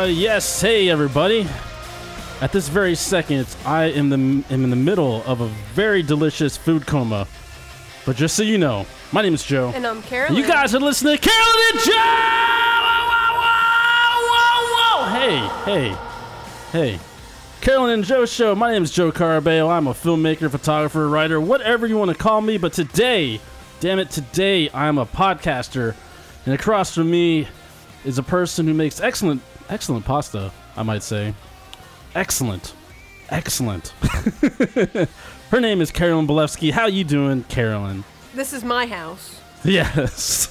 Yes, hey everybody. At this very second, I am in the middle of a very delicious food coma. But just so you know, my name is Joe. And I'm Carolyn. And you guys are listening to Carolyn and Joe! Hey. Carolyn and Joe Show. My name is Joe Carabeo. I'm a filmmaker, photographer, writer, whatever you want to call me. But today, damn it, today I'm a podcaster. And across from me is a person who makes excellent pasta, I might say. Excellent. Her name is Carolyn Bolevsky. How you doing, Carolyn? This is my house. Yes.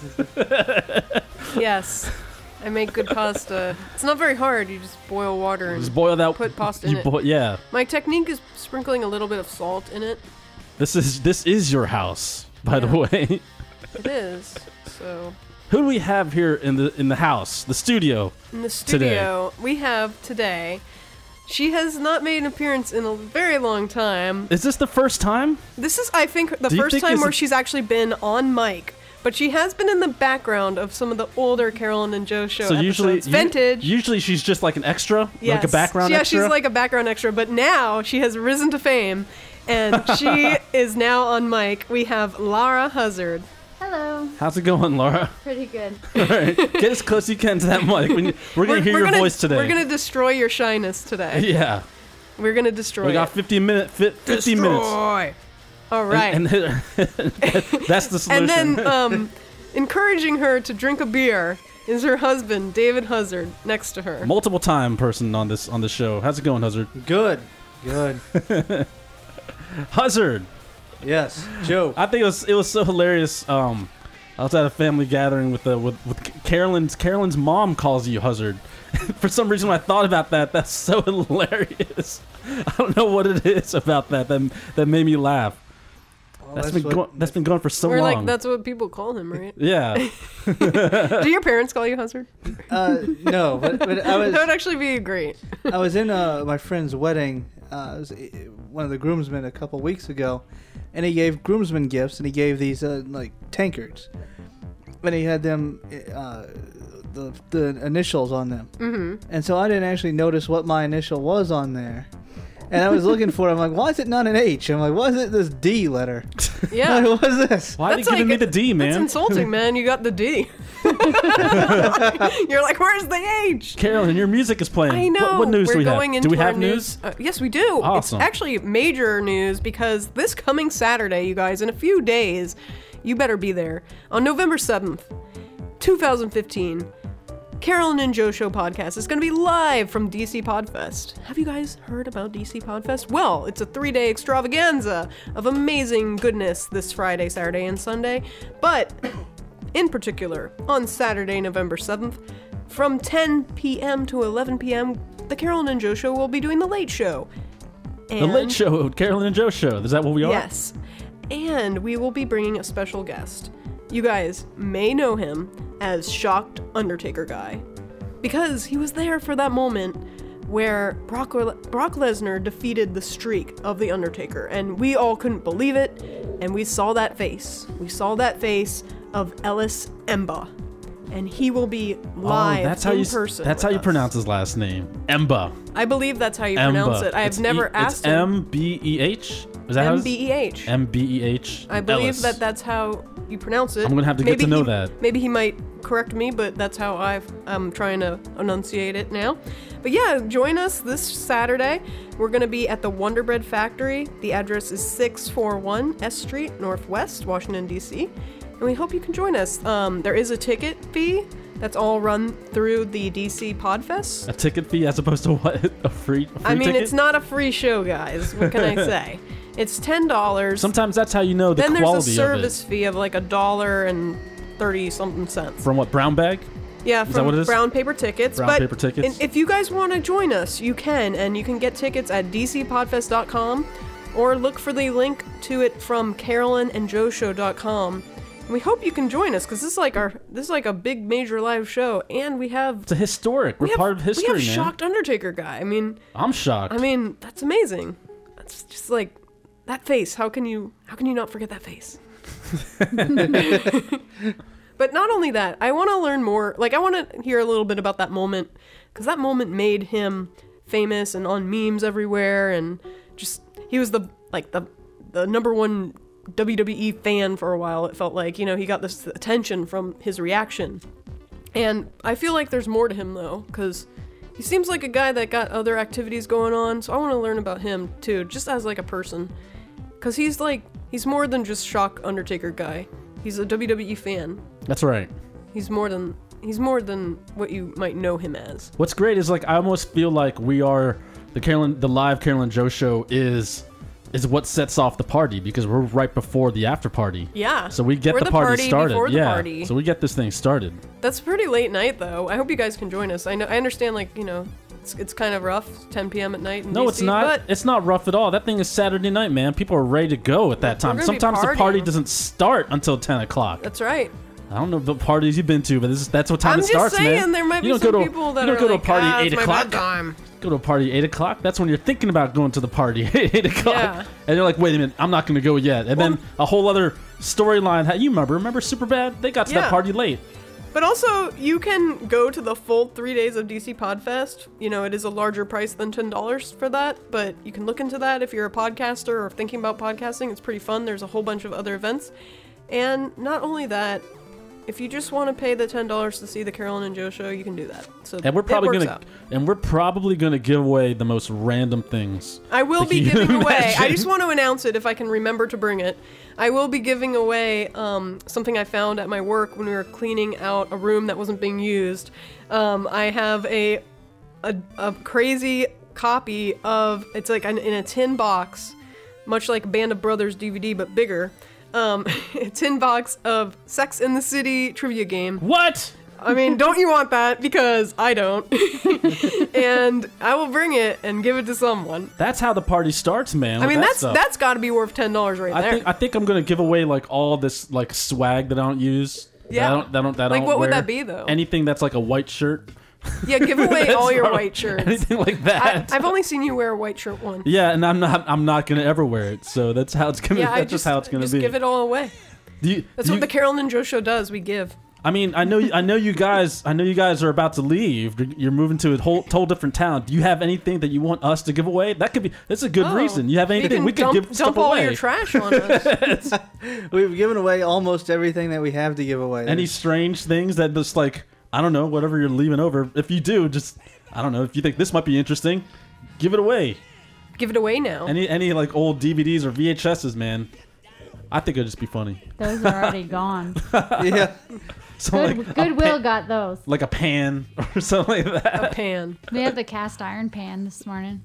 Yes. I make good pasta. It's not very hard. You just boil water and Just boil that. put pasta in it. Yeah. My technique is sprinkling a little bit of salt in it. This is your house, by the way. It is. So Who do we have here in the house, the studio? in the studio, we have today. She has not made an appearance in a very long time. Is this the first time? This is, I think, the Do you first think time this where is- she's actually been on mic. But she has been in the background of some of the older Carolyn and Joe Show episodes. Vintage. Usually she's just like an extra, Yes. like a background extra. Yeah, she's like a background extra. But now she has risen to fame, and she is now on mic. We have Lara Huzzard. Hello. How's it going, Laura? Pretty good. All right, get as close as you can to that mic. We're gonna hear your voice today. We're gonna destroy your shyness today. Yeah. We're gonna destroy. We got 50 minutes. 50 minutes. All right. And that's the solution. And then, encouraging her to drink a beer is her husband, David Huzzard, next to her. Multiple time person on this show. How's it going, Huzzard? Good. Huzzard. Yes, Joe. I think it was so hilarious. I was at a family gathering with Carolyn's mom calls you Huzzard. For some reason, when I thought about that, that's so hilarious. I don't know what it is about that made me laugh. Well, That's been going for so We're long. like, that's what people call him, right? Yeah. Do your parents call you Huzzard? No, but That would actually be great. I was in my friend's wedding. I was one of the groomsmen a couple weeks ago, and he gave groomsmen gifts, and he gave these like tankards, and he had them the initials on them. Mm-hmm. And so I didn't actually notice what my initial was on there. And I was looking for it. I'm like, why is it not an H? I'm like, why is it this D letter? Yeah. Like, what is this? Why are you giving me the D, man? That's insulting, man. You got the D. You're like, where's the H? Carolyn, your music is playing. I know. What news We're do we going have? into Do we have our news? Yes, we do. Awesome. It's actually major news because this coming Saturday, you guys, in a few days, you better be there. On November 7th, 2015, Carolyn and Joe Show podcast is going to be live from DC Podfest. Have you guys heard about DC Podfest? Well, it's a 3-day extravaganza of amazing goodness this Friday, Saturday, and Sunday. But in particular, on Saturday, November 7th, from 10 p.m. to 11 p.m., the Carolyn and Joe Show will be doing The Late Show. The Late Show, Carolyn and Joe Show. Is that what we are? Yes. And we will be bringing a special guest. You guys may know him as Shocked Undertaker Guy, because he was there for that moment where Brock Lesnar defeated the streak of The Undertaker, and we all couldn't believe it, and we saw that face. We saw that face of Ellis Emba, and he will be live in person. That's how you pronounce his last name. Emba. I believe that's how you pronounce it. I've never asked him. It's M-B-E-H? Is that M-B-E-H. M-B-E-H. I believe Ellis. that's how you pronounce it. I'm gonna have to get to know that. Maybe he might correct me, but that's how I'm trying to enunciate it now. But yeah, join us this Saturday. We're going to be at the Wonder Bread Factory. The address is 641 S Street, Northwest, Washington, D.C. And we hope you can join us. There is a ticket fee that's all run through the DC Podfest. A ticket fee as opposed to what? A free ticket? It's not a free show, guys. What can I say? It's $10. Sometimes that's how you know the then quality of it. Then there's a service fee of like $1.30-something cents. From what, brown bag? Yeah, is that what it from is? Brown Paper Tickets. Brown Paper Tickets. If you guys want to join us, you can, and you can get tickets at dcpodfest.com or look for the link to it from carolynandjoeshow.com. And we hope you can join us because this is like a big major live show, and we have it's a historic. We're part of history, we have man. Shocked Undertaker Guy. I mean, I'm shocked. I mean, that's amazing. That's just like that face. How can you not forget that face? But not only that, I want to learn more. Like, I want to hear a little bit about that moment, because that moment made him famous and on memes everywhere, and just he was the number one WWE fan for a while. It felt like, you know, he got this attention from his reaction, and I feel like there's more to him though, because he seems like a guy that got other activities going on. So I want to learn about him too, just as like a person, because he's more than just shock Undertaker guy. He's a WWE fan. That's right. He's more than what you might know him as. What's great is, like, I almost feel like we are the live Carolyn Joe show is what sets off the party, because we're right before the after party. Yeah. So we get we're the party started. Before the yeah. party. So we get this thing started. That's pretty late night though. I hope you guys can join us. I understand, like, you know, it's kind of rough, 10 p.m. at night in No, DC, it's not. But It's not rough at all. That thing is Saturday night, man. People are ready to go at that time. gonna be Sometimes the party partying. doesn't start until 10 o'clock. that's right. I don't know the parties you've been to, but that's what time I'm it starts, just saying, man. there might be You don't some go to- people that you don't are go to a like, party ah, 8 it's my o'clock. bedtime. Go to a party 8 o'clock. That's when you're thinking about going to the party 8 o'clock. Yeah. And you're like, wait a minute, I'm not going to go yet. And then a whole other storyline. You remember Superbad? They got to Yeah. that party late. But also, you can go to the full 3 days of DC Podfest. You know, it is a larger price than $10 for that, but you can look into that if you're a podcaster or thinking about podcasting. It's pretty fun. There's a whole bunch of other events. And not only that, if you just want to pay the $10 to see the Carolyn and Joe show, you can do that. So And we're probably it works gonna give away the most random things. I will Like, be you giving away. I imagine? just want to announce it if I can remember to bring it. I will be giving away something I found at my work when we were cleaning out a room that wasn't being used. I have a crazy copy of, it's like in a tin box, much like Band of Brothers DVD but bigger. A tin box of Sex in the City trivia game. What? I mean, don't you want that? Because I don't. And I will bring it and give it to someone. That's how the party starts, man. I with mean, that stuff. that's got to be worth $10 right there. I think I'm gonna give away like all this like swag that I don't use. Yeah. That I Like, don't what would wear. that be, though? Anything that's like a white shirt. Yeah, give away all your That's white shirts. Anything like that. I've only seen you wear a white shirt once. Yeah, and I'm not gonna ever wear it. So that's how it's gonna. Yeah, that's just how it's gonna just be. give it all away. That's what the Carolyn and Joe show does. We give. I mean, I know you guys are about to leave. You're moving to a whole different town. Do you have anything that you want us to give away? That's a good reason. You have anything we could give stuff dump all away? your trash on us. We've given away almost everything that we have to give away. Any strange things that just like, I don't know, whatever you're leaving over. If you do, just, I don't know, if you think this might be interesting, give it away. Give it away now. Any like old DVDs or VHSs, man. I think it'd just be funny. Those are already gone. Yeah. So like Goodwill got those. like a pan or something like that. A pan. We have the cast iron pan this morning.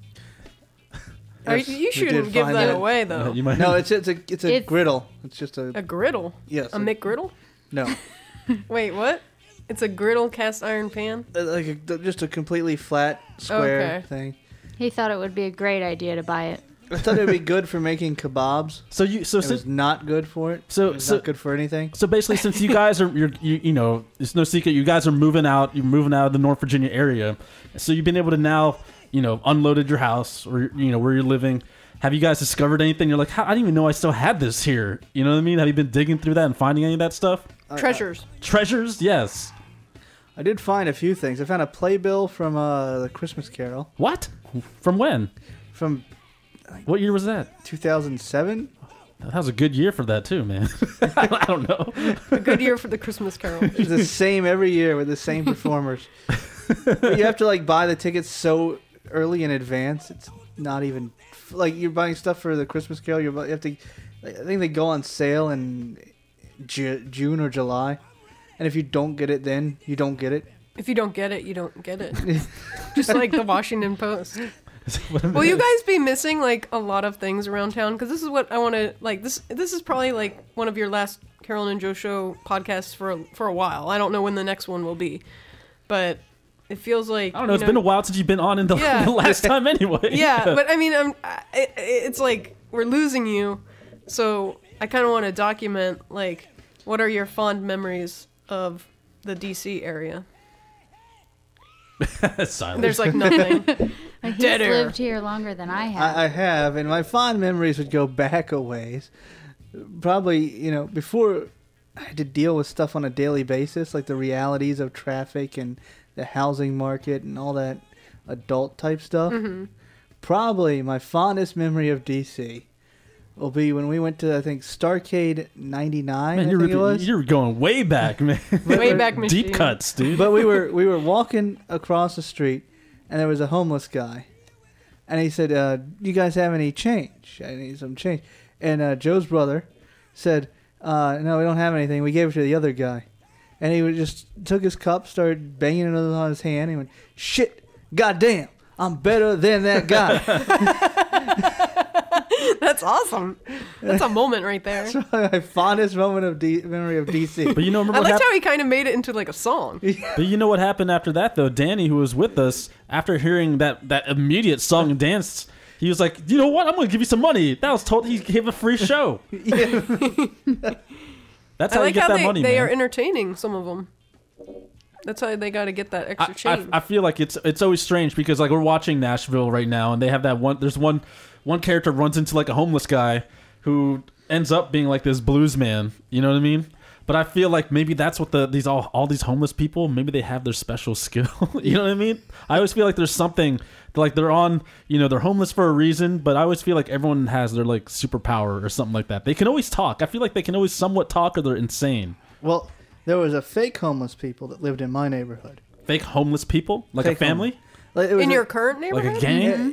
Yes, You we shouldn't did give find that it. away, though. You might, No, it's a It's- griddle. It's just A griddle. yes. A McGriddle? No, Wait, what? It's a griddle cast iron pan? like just a completely flat square Okay. thing. He thought it would be a great idea to buy it. I thought it would be good for making kebabs. so It was not good for it. So- It was so- not good for anything. So basically, since you guys are, you know, it's no secret, you guys are moving out. You're moving out of the North Virginia area, so you've been able to now, you know, unloaded your house or you know where you're living. Have you guys discovered anything? You're like, I didn't even know I still had this here. You know what I mean? Have you been digging through that and finding any of that stuff? Treasures. Treasures? Yes. I did find a few things. I found a playbill from the Christmas Carol What? From when? from What year was that? 2007. That was a good year for that too, man. I don't know. A good year for the Christmas Carol. It's the same every year with the same performers. But you have to like buy the tickets so early in advance. It's not even like you're buying stuff for the Christmas Carol. You have to. I think they go on sale in June or July, and if you don't get it, then you don't get it. If you don't get it, you don't get it. Just like the Washington Post. What I mean Will you is- guys be missing like a lot of things around town? Because this is what I want to like. This is probably like one of your last Carolyn and Joe show podcasts for a while. I don't know when the next one will be, but it feels like I don't know. It's been a while since you've been on in the, Yeah. the last time anyway. Yeah, but I mean, it's like we're losing you, so I kind of want to document like what are your fond memories of the DC area. Silence. There's like nothing. Like, he's Dead air. lived here longer than I have. I have, and my fond memories would go back a ways. Probably, before I had to deal with stuff on a daily basis, like the realities of traffic and the housing market and all that adult type stuff. Mm-hmm. Probably my fondest memory of DC will be when we went to, I think, Starcade 99, Man, I think it was. you're going way back, man. Way back machine. Deep cuts, dude. But we were walking across the street, and there was a homeless guy. And he said, do you guys have any change? I need some change. And Joe's brother said, no, we don't have anything. We gave it to the other guy. And he just took his cup, started banging it on his hand. He went, shit, goddamn, I'm better than that guy. That's awesome. That's a moment right there. That's my fondest moment of memory of DC. But you know, remember I what liked how he kind of made it into like a song. But you know what happened after that, though? Danny, who was with us, after hearing that immediate song and dance, he was like, you know what? I'm going to give you some money. That was told he gave a free show. Yeah. That's I how like you get how that money, they man. are entertaining some of them. That's how they got to get that extra change. I feel like it's always strange because like we're watching Nashville right now, and they have that one. There's one character runs into like a homeless guy who ends up being like this blues man. You know what I mean? But I feel like maybe that's what all these homeless people, maybe they have their special skill. You know what I mean? I always feel like there's something like they're on. They're homeless for a reason, but I always feel like everyone has their like superpower or something like that. They can always talk. I feel like they can always somewhat talk, or they're insane. Well, there was a fake homeless people that lived in my neighborhood. Fake homeless people, like Fake a family, Like, it was In your current neighborhood? like a gang.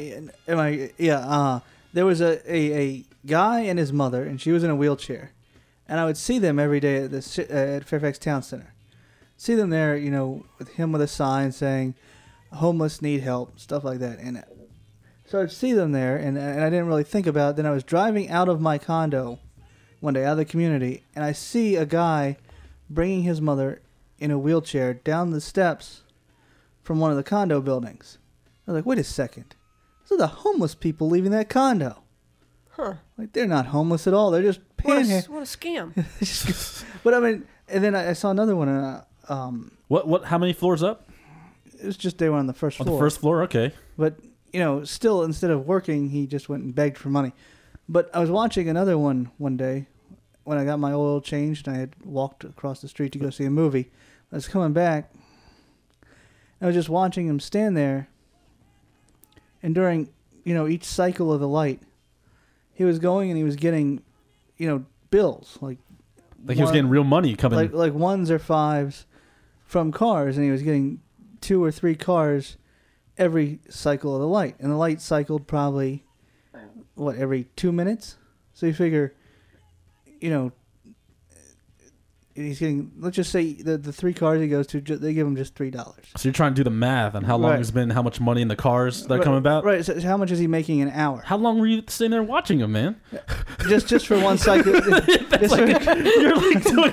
There was a guy and his mother, and she was in a wheelchair, and I would see them every day at Fairfax Town Center. See them there, with him with a sign saying, "Homeless need help," stuff like that. And so I'd see them there, and I didn't really think about it. Then I was driving out of my condo one day, out of the community, and I see a guy bringing his mother in a wheelchair down the steps from one of the condo buildings. I was like, wait a second. Those are the homeless people leaving that condo. Huh. Like, they're not homeless at all. They're just What a panhandling. scam. But I mean, and then I saw another one. What? How many floors up? It was just they were on the first On floor. the first floor, okay. But, still, instead of working, he just went and begged for money. But I was watching another one day when I got my oil changed and I had walked across the street to go see a movie. I was coming back. I was just watching him stand there. And during, each cycle of the light, he was going and he was getting, bills. Like He was getting real money coming. like ones or fives from cars. And he was getting 2 or 3 cars every cycle of the light. And the light cycled probably, every 2 minutes? So you figure, he's getting, let's just say the 3 cars he goes to, they give him just $3. So you're trying to do the math on how long Right. it's been, how much money in the cars that are coming about. Right. So how much is he making an hour? How long were you sitting there watching him, man? just for one cycle. You're like doing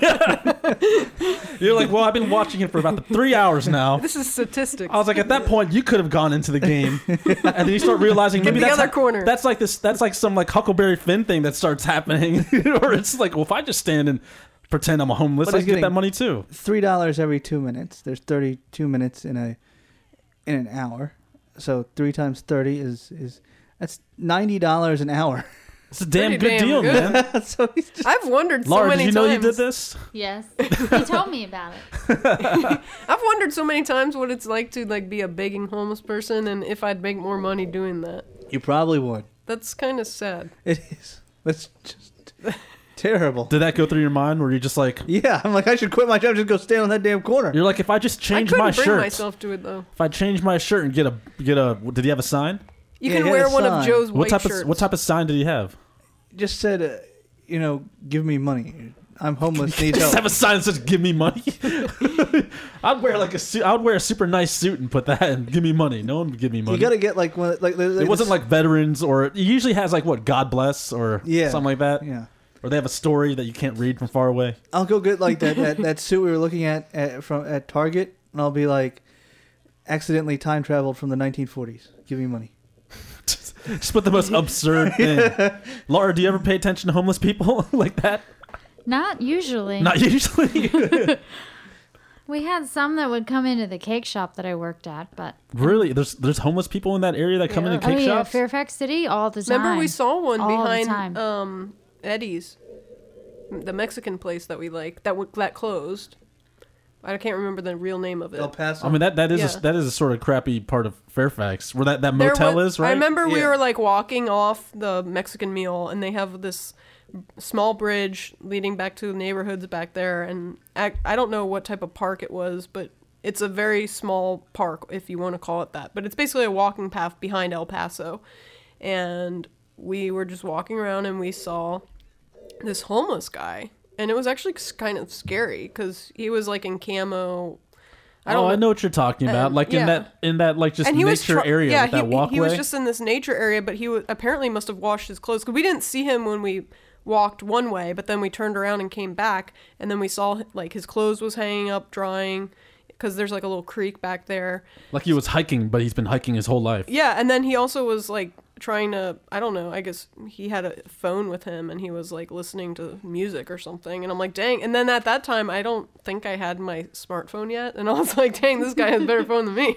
You're like, well, I've been watching him for about 3 hours now. This is statistics. I was like, at that point, you could have gone into the game, and then you start realizing maybe the that's other corner. That's like this. That's like some like Huckleberry Finn thing that starts happening, or it's like, well, if I just stand and pretend I'm a homeless, But I he's can get that getting money too. $3 every 2 minutes. There's 32 minutes in an hour. So 3 times 30 is that's $90 an hour. It's a damn Pretty good damn deal, good. man. So he's just I've wondered Laura, so many did you know times. you did this? Yes. He told me about it. I've wondered so many times what it's like to be a begging homeless person, and if I'd make more money doing that. you probably would. That's kind of sad. It is. That's just terrible. Did that go through your mind? Where you're just like, Yeah, I'm like, I should quit my job, just go stand on that damn corner. you're like, if I just I change couldn't my bring shirt, myself to it though. if I change my shirt and get a, did he have a sign? You Yeah, can he had wear a one of sign. Joe's What white type shirts. of what type of sign did he have? Just said, give me money. I'm homeless, need Just help. have a sign that says "Give me money." I'd wear like a suit. I would wear a super nice suit and put that and give me money. No one would give me money. You gotta get like one, like it wasn't like veterans, or it usually has like what, God bless, or Yeah. something like that. yeah. Or they have a story that you can't read from far away. I'll go get like that suit we were looking at Target, and I'll be like, accidentally time traveled from the 1940s. Give me money. Just put the most absurd thing. Laura, do you ever pay attention to homeless people like that? Not usually. Not usually. We had some that would come into the cake shop that I worked at, but Really? There's homeless people in that area that come Yeah. into cake yeah, shops? Fairfax City all the time. Remember we saw one All the behind time. Eddie's. the Mexican place that we like that closed. I can't remember the real name of it. El Paso. I mean that is Yeah. that is a sort of crappy part of Fairfax where that There motel was- is, right? I remember we Yeah. were like walking off the Mexican meal, and they have this small bridge leading back to the neighborhoods back there. And I don't know what type of park it was, but it's a very small park, if you want to call it that. But it's basically a walking path behind El Paso. And we were just walking around, and we saw this homeless guy. And it was actually kind of scary because he was like in camo. I know what you're talking about. Like yeah. in that like just And he was nature area yeah, with that walkway. he was just in this nature area, but he apparently must have washed his clothes because we didn't see him when we walked one way, but then we turned around and came back, and then we saw like his clothes was hanging up drying because there's like a little creek back there. Like he was hiking, but he's been hiking his whole life. Yeah, and then he also was like trying to, I don't know, I guess he had a phone with him and he was like listening to music or something, and I'm like, dang. And then at that time I don't think I had my smartphone yet, and I was like, dang, this guy has a better phone than me.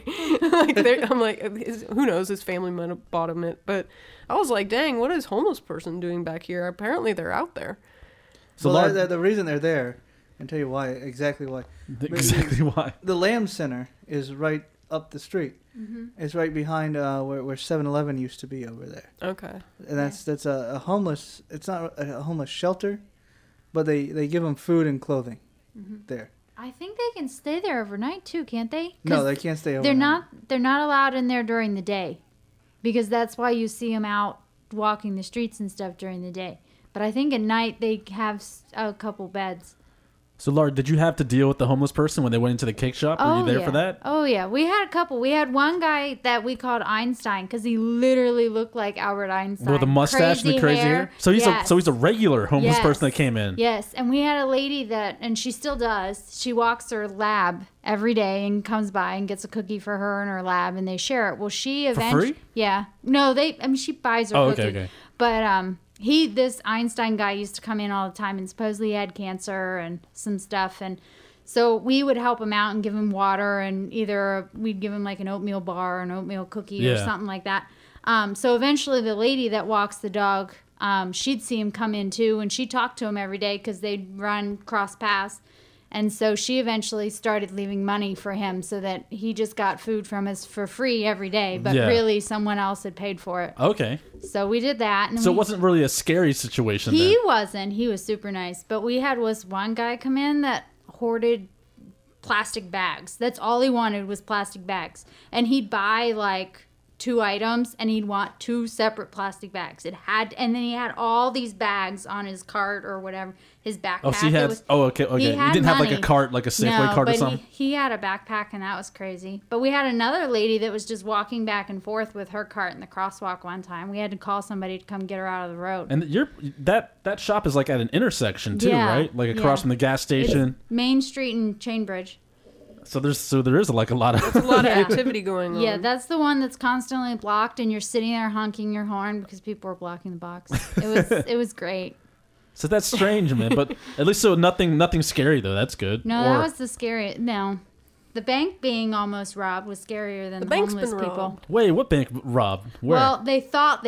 I'm like, who knows, his family might have bought him it, but I was like, dang, what is homeless person doing back here? Apparently they're out there. So Well, Lard- the reason they're there, I'll tell you why, exactly why. exactly why. The Lamb Center is right up the street. It's right behind where 7-Eleven used to be over there. Okay. And that's a homeless, it's not a homeless shelter, but they give them food and clothing there. I think they can stay there overnight too, can't they? 'Cause No, they can't stay over. they're not allowed in there during the day, because that's why you see them out walking the streets and stuff during the day. But I think at night they have a couple beds. So Lard, did you have to deal with the homeless person when they went into the cake shop? Were you there yeah. for that? Oh yeah, we had a couple. We had one guy that we called Einstein because he literally looked like Albert Einstein With a mustache and the crazy hair. So he's a regular homeless Yes. person that came in. Yes, and we had a lady that, and she still does. She walks her lab every day and comes by and gets a cookie for her and her lab, and they share it. Well, she eventually, free? yeah, no, she buys her Oh, cookie. okay. But this Einstein guy used to come in all the time, and supposedly he had cancer and some stuff, and so we would help him out and give him water, and either we'd give him like an oatmeal bar or an oatmeal cookie or Yeah. something like that. So eventually the lady that walks the dog, she'd see him come in too, and she talked to him every day because they'd run cross paths. And so she eventually started leaving money for him so that he just got food from us for free every day, but Yeah. really someone else had paid for it. Okay. So we did that. And So it we, wasn't really a scary situation then. he wasn't. He was super nice. But we had one guy come in that hoarded plastic bags. That's all he wanted was plastic bags. And he'd buy like 2 items and he'd want 2 separate plastic bags. And then he had all these bags on his cart or whatever, his backpack. Oh, so he had. Okay. he You had didn't have like a money. cart, like a Safeway No, cart or but something. he had a backpack, and that was crazy. But we had another lady that was just walking back and forth with her cart in the crosswalk one time. We had to call somebody to come get her out of the road. And that shop is like at an intersection too, Yeah, right? Like across yeah. from the gas station. Main Street and Chainbridge. So there is like a lot of. A lot of activity going on. Yeah, that's the one that's constantly blocked, and you're sitting there honking your horn because people are blocking the box. It was great. So that's strange, man. But at least nothing scary though. That's good. No, Or- that was the scary. No, the bank being almost robbed was scarier than The the bank's homeless been people. robbed. Wait, what bank robbed? Where? Well, they thought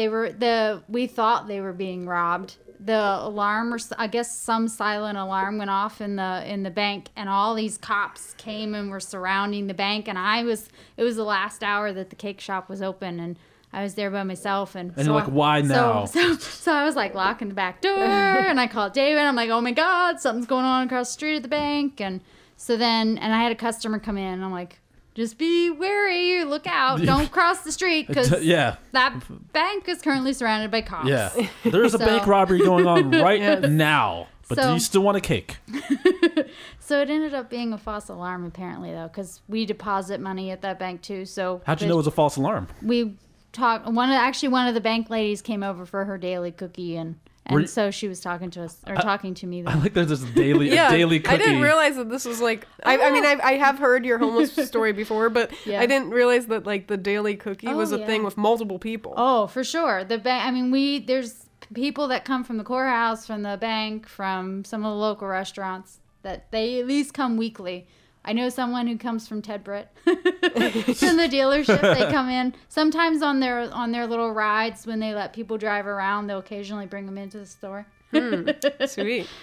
we thought they were being robbed. The alarm, or I guess some silent alarm went off in the bank, and all these cops came and were surrounding the bank. And it was the last hour that the cake shop was open, and I was there by myself. And you're like, why now? So I was like locking the back door, and I called David. I'm like, oh my God, something's going on across the street at the bank. And so then, and I had a customer come in, and I'm like, just be wary, look out, don't cross the street, because yeah. that bank is currently surrounded by cops. Yeah. There's a So- bank robbery going on right Yes. now. But do So- you still want a cake? So it ended up being a false alarm, apparently, though, because we deposit money at that bank too. So How'd you know it was a false alarm? we talked? One of the bank ladies came over for her daily cookie, and Were you- so she was talking to us or talking to me. I Then. like there's this daily Yeah, a daily cookie. I didn't realize that this was like. I mean, I have heard your homeless story before, but Yeah. I didn't realize that like the daily cookie Oh, was a yeah. thing with multiple people. Oh, for sure. The bank. I mean, there's people that come from the courthouse, from the bank, from some of the local restaurants that they at least come weekly. I know someone who comes from Ted Britt from the dealership. They come in sometimes on their little rides when they let people drive around. They'll occasionally bring them into the store. Sweet.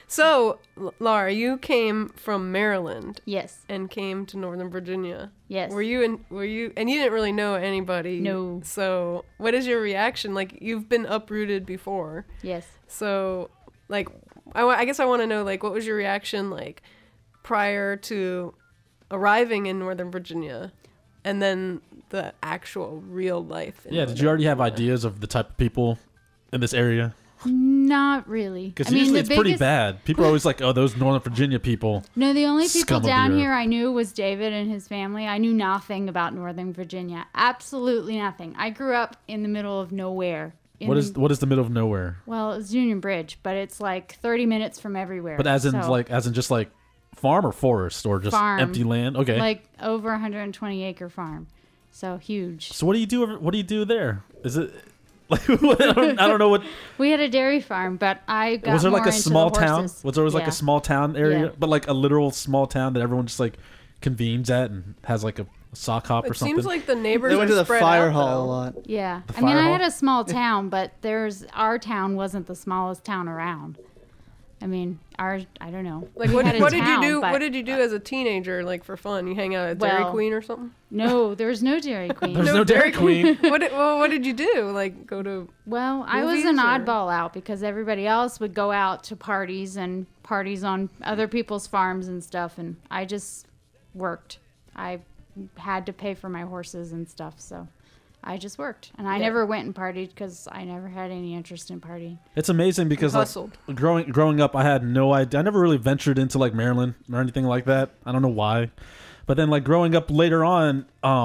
So, Laura, you came from Maryland Yes. and came to Northern Virginia. Yes. Were you, and you didn't really know anybody. No. So, what is your reaction? Like, you've been uprooted before. Yes. So, like, I guess I want to know, like, what was your reaction, like, prior to arriving in Northern Virginia and then the actual real life in Yeah, did you already have ideas of the type of people in this area? Not really. Because usually the it's pretty biggest- bad. People are always like, oh, those Northern Virginia people. No, the only Scum people of the down earth. here I knew was David and his family. I knew nothing about Northern Virginia. Absolutely nothing. I grew up in the middle of nowhere. What is the middle of nowhere? Well, it's Union Bridge, but it's like 30 minutes from everywhere. But as in So, just like farm or forest or just Farm. empty land? Okay. like over 120 acre farm. So huge. So what do you do? What do you do there? Is it like I don't know what? We had a dairy farm, but I got Was there like more a into small the town? horses. Was there like Yeah. a small town area, Yeah. but like a literal small town that everyone just like convenes at and has like a sock hop or It something? seems like the neighbors They went are to the spread fire out, hall though. a lot. Yeah. The I mean, fire I hall? had a small town, but our town wasn't the smallest town around. I mean, I don't know. Like, We what had a did you town, do? but- What did you do as a teenager, like for fun? You hang out at Dairy Well- Queen or something? No, there was no Dairy Queen. There's no Dairy Queen. What did you do? Like, go to? Well, I was Movies, an or- oddball out because everybody else would go out to parties and parties on other people's farms and stuff, and I just worked. I had to pay for my horses and stuff, so I just worked. And I Yeah. never went and partied because I never had any interest in partying. It's amazing because like Hustled. growing up, I had no idea. I never really ventured into like Maryland or anything like that. I don't know why, but then like growing up later on,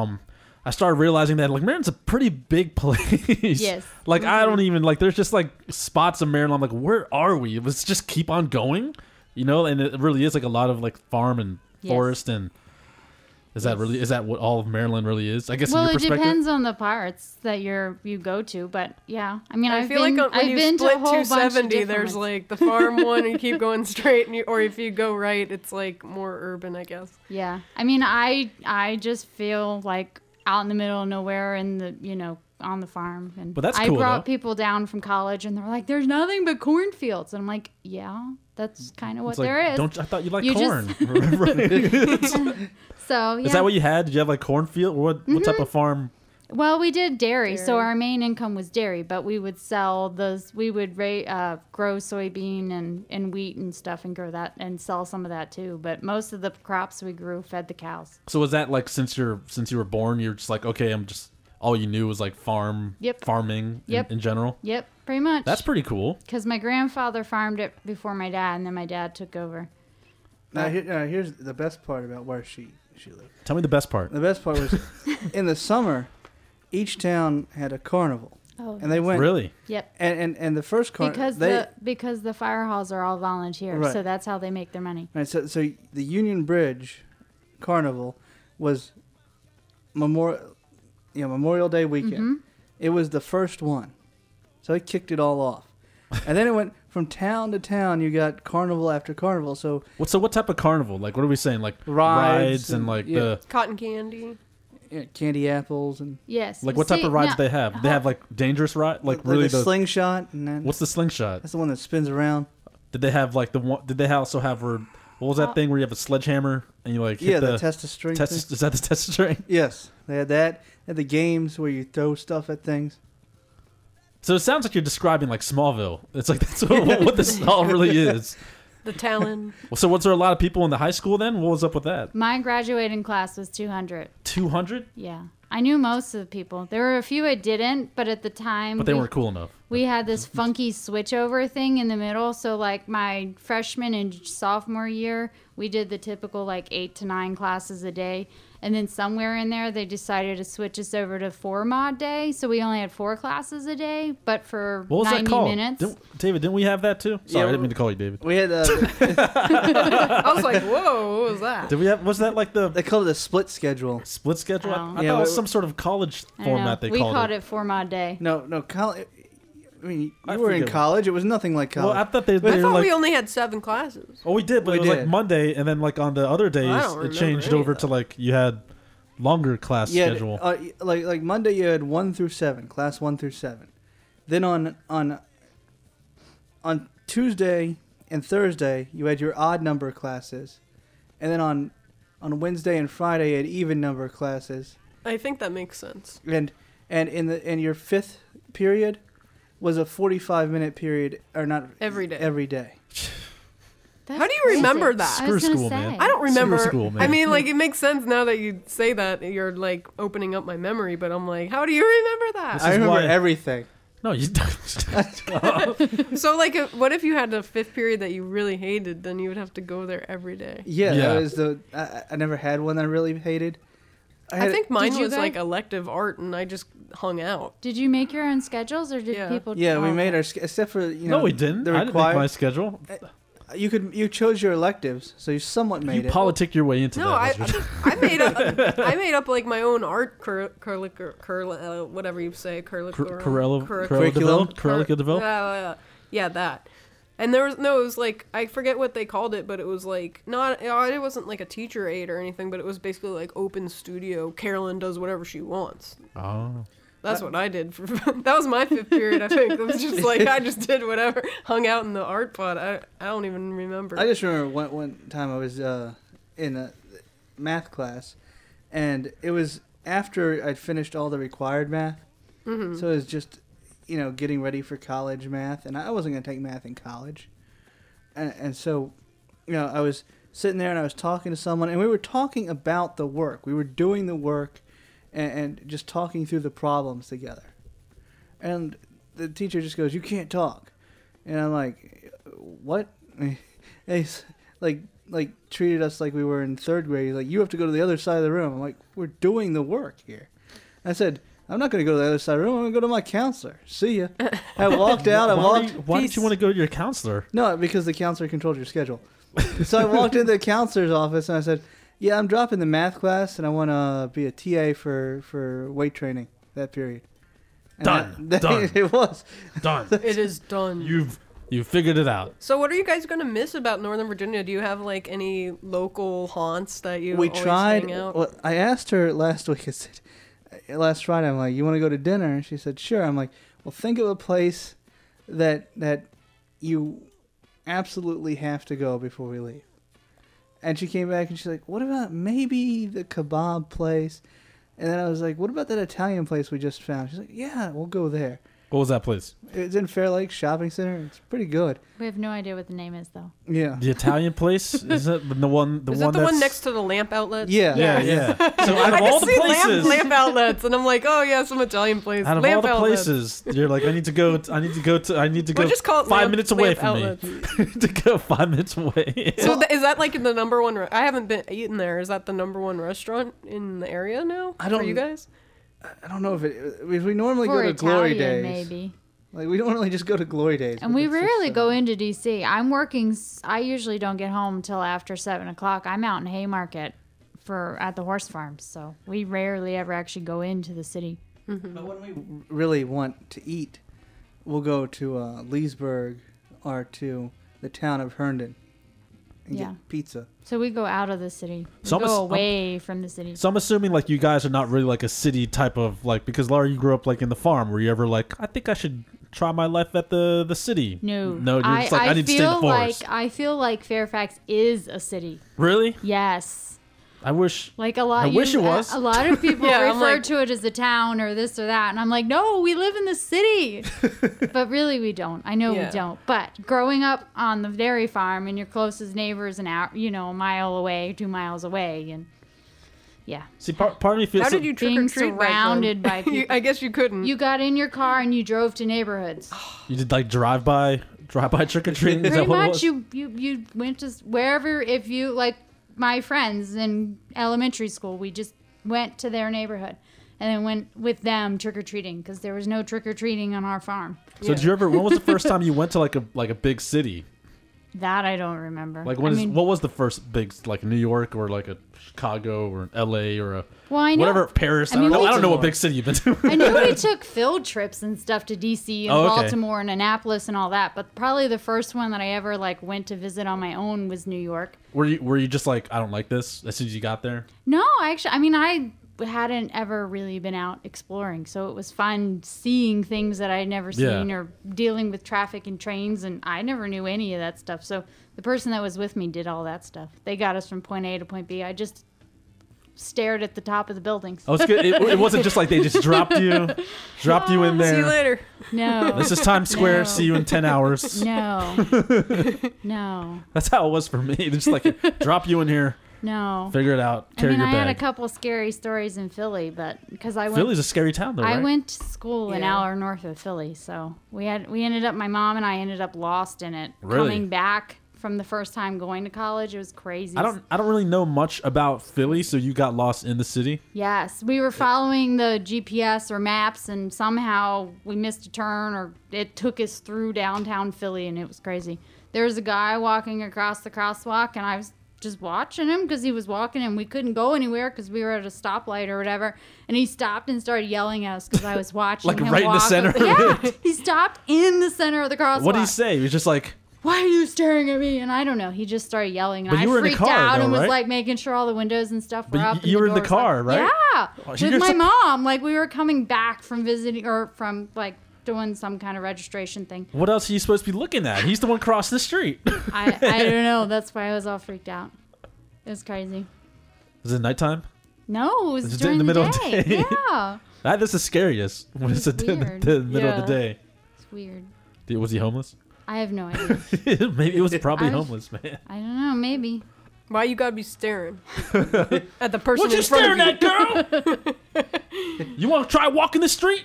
I started realizing that like Maryland's a pretty big place. Yes. Like I don't even like. There's just like spots of Maryland. I'm like, where are we? Let's just keep on going, you know. And it really is like a lot of like farm and Yes. forest and. Is that what all of Maryland really is? I guess Well, in your it perspective. depends on the parts that you go to, but yeah, I mean, I I've feel been like when I've you been to a split whole bunch of 270, different there's ones. like the farm one, and you keep going straight, or if you go right, it's like more urban, I guess. Yeah. I mean, I just feel like out in the middle of nowhere in the, on the farm. And But that's I cool, brought though. people down from college and they're like, there's nothing but cornfields. And I'm like, yeah, that's kind of what It's like, there is. I thought you liked You corn. So, yeah. Is that what you had? Did you have like cornfield? What type of farm? Well, we did dairy, so Dairy. our main income was dairy, but we would sell those. We would grow soybean and wheat and stuff, and grow that and sell some of that too. But most of the crops we grew fed the cows. So was that like since you were born, you're just like, okay, I'm just all you knew was like farming Yep. in general? Yep, pretty much. That's pretty cool. Because my grandfather farmed it before my dad, and then my dad took over. Now, here's the best part about where she lived. Tell me the best part. The best part was in the summer, each town had a carnival, Oh, and they went Really? yep. and the first carnival Because the fire halls are all volunteer, Right. so that's how they make their money. Right, so the Union Bridge Carnival was Memorial Day weekend. Mm-hmm. It was the first one, so it kicked it all off, and then it went from town to town. You got carnival after carnival. So What type of carnival? Like, what are we saying? Like Rides and and- like yeah. the Cotton candy. candy apples and Yes. like what type See, of rides now- do they have? They have like dangerous ride, like the, really the slingshot, and then What's the slingshot? that's the one that spins around. Did they have like the one? Did they also have where? What was that thing where you have a sledgehammer and you like hit Yeah, the the test of strength. thing. Is that the test string? Yes, they had that. They had the games where you throw stuff at things. So it sounds like you're describing like Smallville. It's like that's what this all really is. The Talon. Well, so was there a lot of people in the high school then? What was up with that? My graduating class was 200. 200? Yeah. I knew most of the people. There were a few I didn't, but at the time But they weren't cool enough. we had this funky switchover thing in the middle. So like my freshman and sophomore year, we did the typical like 8 to 9 classes a day. And then somewhere in there, they decided to switch us over to 4 mod day. So we only had 4 classes a day, but for What was 90 that called? minutes. David, didn't we have that too? Sorry, I Yeah, didn't mean to call you David. We had I was like, whoa, what was that? Did we have? Was that like the they called it a split schedule. split schedule? Oh. I Yeah, thought it was we- some sort of college I don't know. format they we called called it. it 4 mod day. No, college. I mean, I you were in forget. college. It was nothing like college. Well, I thought they I were thought like. we only had 7 classes. Oh, we did, but We it was like did. Monday, and then like on the other days, don't it remember changed any over of to that. like you had longer class yeah, schedule. like Monday you had 1 through 7, class 1 through 7. Then on Tuesday and Thursday you had your odd number classes, and then on Wednesday and Friday you had even number classes. I think that makes sense. And in your fifth period was a 45-minute period, or not Every day. Every day. That's How do you crazy. remember that? I was Screw gonna school, man. say. I don't remember. school, man. I mean, like, it makes sense now that you say that. You're, like, opening up my memory, but I'm like, how do you remember that? This I is remember why- everything. No, you don't. So, like, what if you had a fifth period that you really hated? Then you would have to go there every day. Yeah, Yeah. that was I never had one that I really hated. I think mine Did you was, guys- like, elective art, and I just hung out. Did you make your own schedules, or did Yeah. people? Yeah, we oh, made okay. our except for you know. No, we didn't. The I didn't make required. my schedule. You chose your electives, so you somewhat You made it. politic your way into No, that. I made up like my own art whatever you say Curriculum. curriculum. Yeah, that. And there was it was like I forget what they called it, but it was like not it wasn't like a teacher aid or anything, but it was basically like open studio. Carolyn does whatever she wants. Oh. That's what I did. That was my fifth period, I think. It was just like I just did whatever, hung out in the art pod. I don't even remember. I just remember one time I was in a math class, and it was after I'd finished all the required math, Mm-hmm. so it was just getting ready for college math, and I wasn't going to take math in college, and so I was sitting there and I was talking to someone, and we were talking about the work. We were doing the work, and just talking through the problems together, and the teacher just goes, "You can't talk," and I'm like, "What?" He's like treated us like we were in third grade. He's like, "You have to go to the other side of the room." I'm like, "We're doing the work here." I said, "I'm not going to go to the other side of the room. I'm going to go to my counselor. See ya." I walked out. Why didn't you want to go to your counselor? No, because the counselor controlled your schedule. So I walked into the counselor's office and I said, "Yeah, I'm dropping the math class and I want to be a TA for weight training that period." And Done. that- Done. It was. Done. It is done. You figured it out. So what are you guys gonna miss about Northern Virginia? Do you have like any local haunts that you We always tried. hang out? Well, I asked her last week. I said, last Friday, I'm like, "You want to go to dinner?" And she said, "Sure." I'm like, "Well, think of a place that you absolutely have to go before we leave." And she came back and she's like, "What about maybe the kebab place?" And then I was like, "What about that Italian place we just found?" She's like, "Yeah, we'll go there." What was that place? It's in Fair Lake Shopping Center. It's pretty good. We have no idea what the name is, though. Yeah. The Italian place? Is it the one? Is it the one next to the lamp outlets? Yeah. Yeah, Yes. yeah. So out I of all can the see places, lamp outlets, and I'm like, oh yeah, some Italian place. out of lamp all the outlets. places, you're like, I need to go. We'll just call it 5 lamp- minutes away lamp from outlets. me. To go 5 minutes away. So is that like the number one? I haven't been eaten there. Is that the number one restaurant in the area now? I don't- For you guys. I don't know if we normally For go to Glory Italian, Days. maybe. Like we don't normally just go to Glory Days. And but we it's just, rarely go into DC. I'm working. I usually don't get home till after 7 o'clock. I'm out in Haymarket at the horse farm, so we rarely ever actually go into the city. But when we really want to eat, we'll go to Leesburg or to the town of Herndon and Yeah. get pizza. So we go out of the city. We So I'm go ass- away from the city. So I'm assuming like you guys are not really like a city type of like, because Laura, you grew up like in the farm. Were you ever like, I think I should try my life at the city? No, you're just like, I need to stay in the forest. I feel like Fairfax is a city. Really? Yes. I wish. Like a lot. I wish it was. A lot of people Yeah, I'm refer like- to it as a town or this or that, and I'm like, no, we live in the city. But really, we don't. I know Yeah. we don't. But growing up on the dairy farm, and your closest neighbors an hour, a mile away, 2 miles away, and yeah, See, part of me feels. How did you trick or being treat? surrounded by people. I guess you couldn't. You got in your car and you drove to neighborhoods. You did like drive by trick or treating? Is Pretty that what it much, was? you went to wherever. If you like, my friends in elementary school, we just went to their neighborhood and then went with them trick or treating because there was no trick or treating on our farm. So did you ever? When was the first time you went to like a big city? That I don't remember. Like I mean, what was the first big, like New York or like a Chicago or LA or a well, I know. whatever, Paris? I, I mean, don't know. we I don't know did- what big city you've been to. I knew we took field trips and stuff to DC and Oh, okay. Baltimore and Annapolis and all that, but probably the first one that I ever like went to visit on my own was New York. Were you just like, I don't like this as soon as you got there? No, actually, I mean, hadn't ever really been out exploring, so it was fun seeing things that I'd never seen, or dealing with traffic and trains, and I never knew any of that stuff. So the person that was with me did all that stuff. They got us from point A to point B. I just stared at the top of the buildings. Oh, it's good. It wasn't just like they just dropped you in there. See you later. No. This is Times Square. No. See you in 10 hours. No. No. That's how it was for me. They just like drop you in here, No. figure it out, I carry mean, your I bag. had a couple scary stories in Philly, but because I went, Philly's a scary town, though, right? I went to school an Yeah. hour north of Philly, so we ended up, my mom and I ended up lost in it. Really? Coming back from the first time going to college, it was crazy. I don't really know much about Philly, so you got lost in the city. Yes, we were following the GPS or maps, and somehow we missed a turn, or it took us through downtown Philly, and it was crazy. There was a guy walking across the crosswalk, and I was just watching him because he was walking, and we couldn't go anywhere because we were at a stoplight or whatever. And he stopped and started yelling at us because I was watching Like him right in the walk. center of Yeah, it. he stopped in the center of the crosswalk. What did he say? He was just like, Why are you staring at me? And I don't know. He just started yelling, and But I you were in the freaked car, out though, and was right? like making sure all the windows and stuff were But up. and you were in the doors locked. car, right? Yeah, Oh, so with you're my sup- mom. Like we were coming back from visiting or from like doing some kind of registration thing. what else are you supposed to be looking at? He's the one crossing the street. I don't know. That's why I was all freaked out. It was crazy. Is it nighttime? No, it was It's during in the middle of day. the day. Yeah, That's the scariest when it's It's the weird. middle of the Yeah. day. it's weird. Was he homeless? I have no idea. Maybe it was probably I- homeless, man. I don't know. Maybe. Why you gotta be staring at the person What you in front staring of you? at, girl? You want to try walking the street?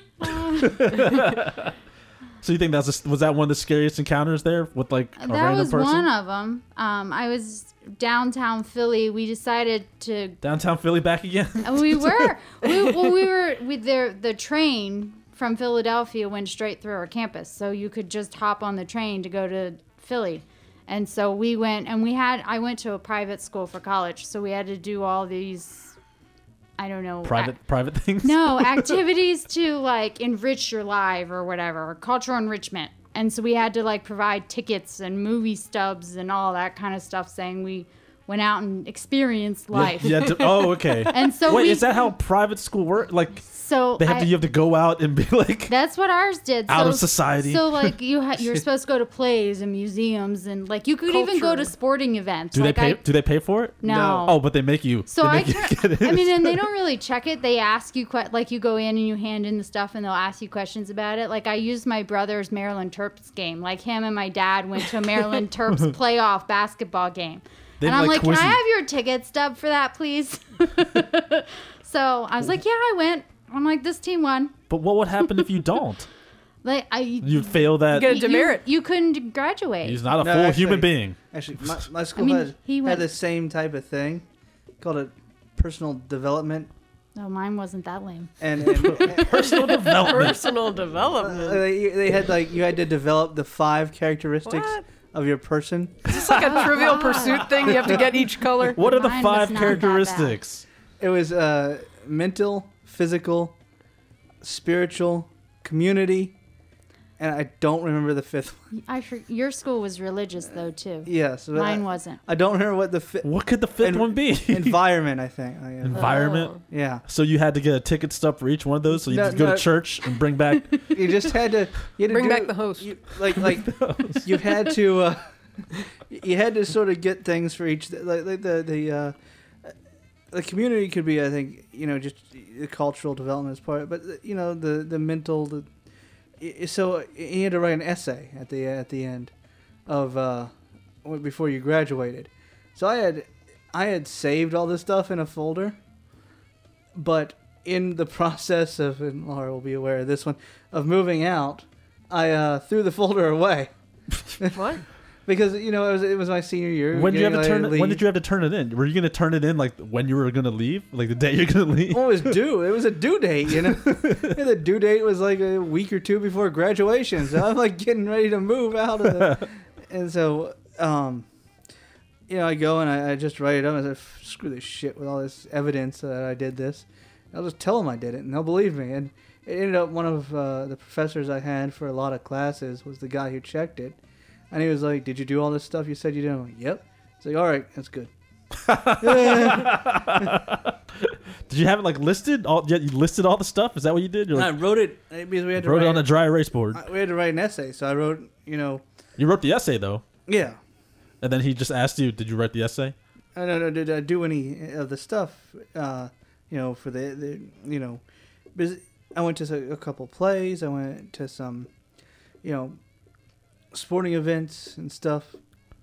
So you think was that one of the scariest encounters there with like a That random was person? one of them. I was downtown Philly. We decided to Downtown Philly back again? We were. We were with the train from Philadelphia went straight through our campus, so you could just hop on the train to go to Philly. And so we went, and I went to a private school for college, so we had to do all these, I don't know, Private things? no, activities to like enrich your life or whatever, or cultural enrichment. And so we had to like provide tickets and movie stubs and all that kind of stuff, saying we went out and experienced life. Oh, okay. And so Wait, we, is that how private school work? Like so you have to go out and be like that's what ours did. out So- of society. So like you're supposed to go to plays and museums, and like you could even go to Culture. sporting events. Do they like pay? Do they pay for it? No. Oh, but they make you. So they I make you get it. I mean, and they don't really check it. They ask you like you go in and you hand in the stuff, and they'll ask you questions about it. Like I used my brother's Maryland Terps game. Like him and my dad went to a Maryland Terps playoff basketball game. They And I'm like like, can quiz I you. have your ticket stub for that, please? So I was like, yeah, I went. I'm like, this team won. But what would happen if you don't? Like You fail that. You get a demerit. You couldn't graduate. He's not a No, full actually- human being. Actually, my school mean, he had went- the same type of thing called a personal development. No, mine wasn't that lame. And Personal development. Personal development. they had like you had to develop the 5 characteristics What? of your person. Is this like a Trivial Pursuit thing? You have to get each color. What are the Mine was 5 not that characteristics? It was mental, physical, spiritual, community, and I don't remember the 5th one. Your school was religious though too. Yes, but Mine wasn't. I don't remember what the What could the 5th one be? environment. I think. Oh, yeah. Environment. Yeah, So you had to get a ticket stub for each one of those. So you No, just go no. to church and bring back. you just had to. You had to Bring do- back the host. You, like you had to. You had to sort of get things for each. Like the community could be, I think, just the cultural development is part of it, but the mental. So you had to write an essay at the end of before you graduated. So I had saved all this stuff in a folder, but in the process of, and Laura will be aware of this one, of moving out, I threw the folder away. What? Because it was my senior year. When did you have to turn? Leave. When did you have to turn it in? Were you going to turn it in like when you were going to leave, like the day you're going to leave? Well, it was due. It was a due date, And the due date was like a week or two before graduation. So I'm like getting ready to move out of the. And so, I go and I just write it up. I say, screw this shit with all this evidence that I did this. I'll just tell them I did it, and they'll believe me. And it ended up one of the professors I had for a lot of classes was the guy who checked it. And he was like, "Did you do all this stuff you said you did?" I'm like, "Yep." He's like, "All right, that's good." Did you have it like listed? You listed all the stuff? Is that what you did? I wrote it because we had to wrote write it on a dry erase board. We had to write an essay, so I wrote, You wrote the essay though, yeah. and then he just asked you, "Did you write the essay?" I don't know. Did I do any of the stuff? For the because I went to a couple plays. I went to some, sporting events and stuff.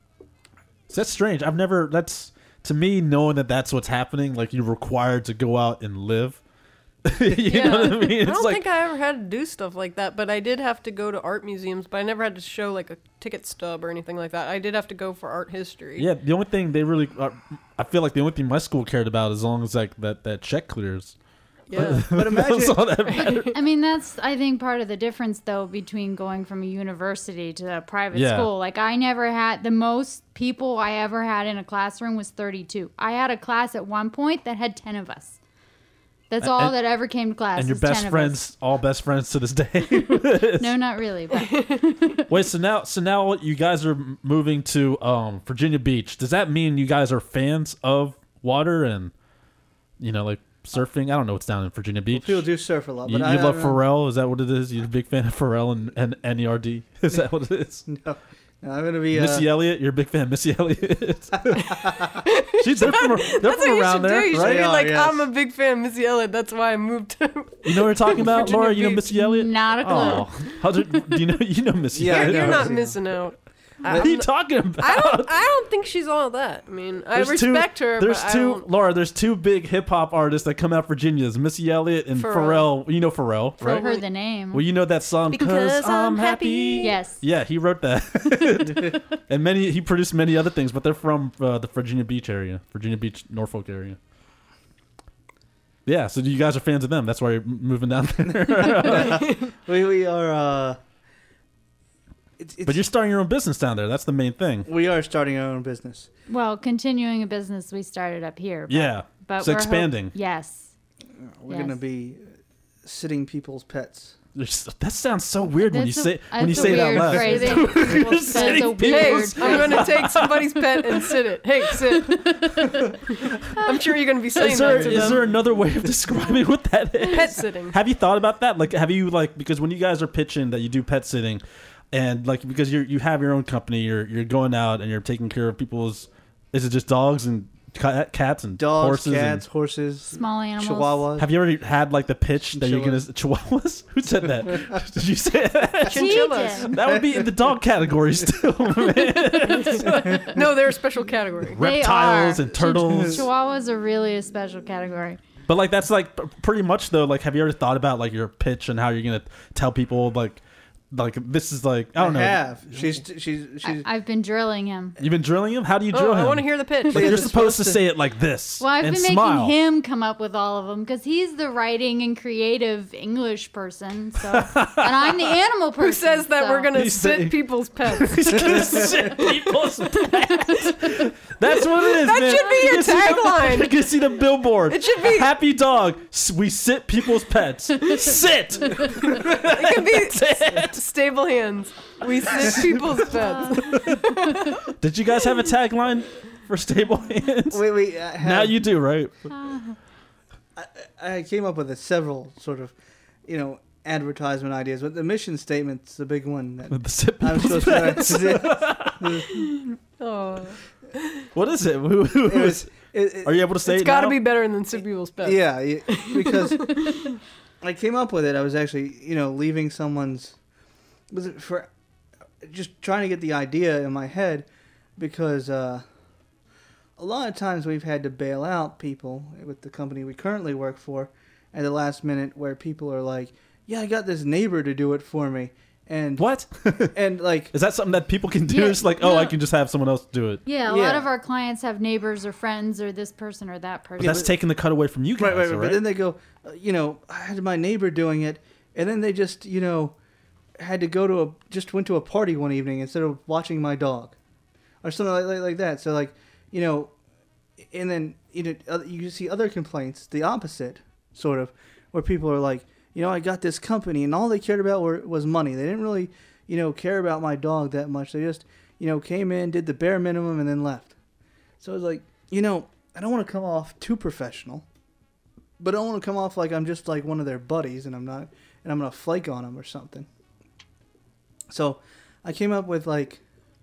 So that's strange. I've never. That's to me knowing that that's what's happening. Like you're required to go out and live. you know what I mean? I It's don't like, think I ever had to do stuff like that, but I did have to go to art museums, but I never had to show like a ticket stub or anything like that. I did have to go for art history. yeah. The only thing they really, I feel like the only thing my school cared about, as long as like that check clears. Yeah. But imagine That's all that mattered. I mean, that's, I think, part of the difference, though, between going from a university to a private Yeah. school. Like, I never had, the most people I ever had in a classroom was 32. I had a class at one point that had 10 of us. That's all And- that ever came to class. And your is 10 best of friends, all best friends to this day. us. No, not really. But Wait, so now you guys are moving to Virginia Beach. Does that mean you guys are fans of water and like surfing? I don't know what's down in Virginia Beach. people do surf a lot, You, but you I love don't know. Pharrell? Is that what it is? You're a big fan of Pharrell and NERD? Is that what it is? No, I'm gonna be Missy Elliott? You're a big fan of Missy Elliott? They're from That's what you around should do. there, You should right? be Yeah, like, yes. I'm a big fan of Missy Elliott. That's why I moved to. You know what we're talking about, Virginia Laura? You know Beach. Missy Elliott? not a clue. Oh, do you know Missy Yeah, I Elliott? know. You're not Missy. missing out. What are you talking about? I don't think she's all that. I mean, I respect her, There's but two, I don't. Laura. There's two big hip hop artists that come out Virginia. There's Missy Elliott and Pharrell. Pharrell. You know Pharrell, I right? heard the name. Well, you know that song Because I'm happy. Yes. Yeah, he wrote that, and he produced many other things, but they're from the Virginia Beach area, Virginia Beach, Norfolk area. Yeah, so you guys are fans of them. That's why you're moving down there. we are. But you're starting your own business down there. That's the main thing. We are starting our own business. Well, continuing a business we started up here. But, Yeah, But so we're expanding. Yes. We're Yes. gonna be sitting people's pets. That sounds so weird when you That's say a it out weird loud. phrasing. That's sitting a people's- Hey, weird I'm phrasing. gonna take somebody's pet and sit it. Hey, sit. I'm sure you're gonna be saying Is there, that to is them. there another way of describing what that is? Pet sitting. Have you thought about that? Like, have you because when you guys are pitching that you do pet sitting, and because you have your own company, you're going out and you're taking care of people's. Is it just dogs and cats and Dogs, horses? cats, horses, Small animals. chihuahuas. Have you already had the pitch that you're gonna chihuahuas? Who said that? Did you say that? Chinchillas. Tegan. That would be in the dog category still, man. No, they're a special category. They Reptiles are. and turtles. Chihuahuas are really a special category. But that's pretty much though. Have you ever thought about your pitch and how you're gonna tell people this is I don't know. have. She's. I've been drilling him. You've been drilling him. How do you drill Oh, him? I want to hear the pitch. Like, Yeah, you're it's supposed to supposed to- say it like this. Well, I've and been smile. making him come up with all of them because he's the writing and creative English person. So, and I'm the animal person. Who says that so. we're gonna He's sit saying- people's pets? He's gonna sit people's pets. That's what it is. That man. should be your You see the- tagline. You can see the billboard. It should be- A happy dog. We sit people's pets. Sit. It could be stable hands. We sit people's pets. Did you guys have a tagline for Stable Hands? we Now you do, right? I came up with several sort of, advertisement ideas, but the mission statement's the big one that The sit I'm people's supposed pets. to. Oh, What is it? Who It is? was, it, Are you able to say it's it got to now? be better than sit people's pets. yeah, because I came up with it. I was actually, leaving someone's. Was it for just trying to get the idea in my head, because a lot of times we've had to bail out people with the company we currently work for at the last minute, where people are like, "Yeah, I got this neighbor to do it for me," and What? and like. Is that something that people can do? Yeah, It's like, no. I can just have someone else do it. Yeah, a lot Yeah. of our clients have neighbors or friends or this person or that person. But that's taking the cut away from you guys, Right. right? But then they go, I had my neighbor doing it, and then they just, had to go went to a party one evening instead of watching my dog, or something like that. So and then you see other complaints, the opposite, sort of, where people are like, I got this company, and all they cared about was money. They didn't really, care about my dog that much. They just, came in, did the bare minimum, and then left. So I was like, I don't want to come off too professional. but I don't want to come off like I'm just like one of their buddies, and I'm not, and I'm gonna flake on them or something. So, I came up with like